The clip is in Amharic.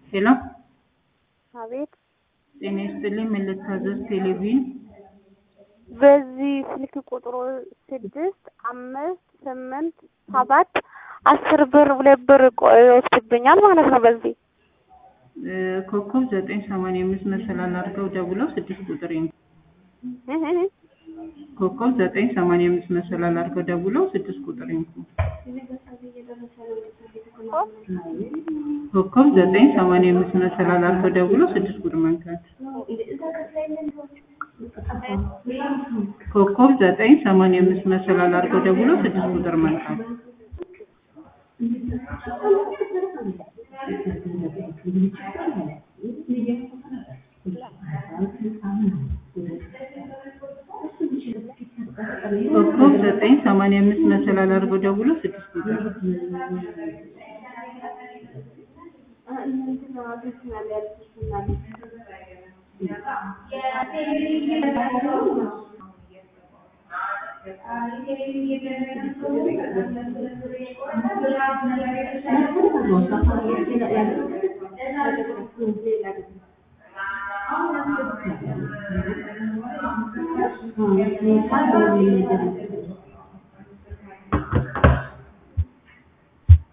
ሄሎ አቤት። ጤና ይስጥልኝ። ምን ልታዘዝ? ቴሌቪዥን በዚህ ስልክ ቁጥሩ 658 7 10 ብር 2 ብር ይወስድብኛል ማለት ነው። በዚህ ኮከብ 985 መሰላል አድርገው ደውለው 6 ቁጥር ይንኩ። ኮከብ 985 መሰላል አድርገው ደውለው 6 ቁጥር ይንኩ። ኮከብ 985 መሰላል አድርገው ደውለው 6 ቁጥር መንካት። ኮከብ 985 መሰላል አድርገው ደውለው 6 ቁጥር መንካት። ኮከብ 985 መሰላል አድርገው ደውለው 6 ቁጥር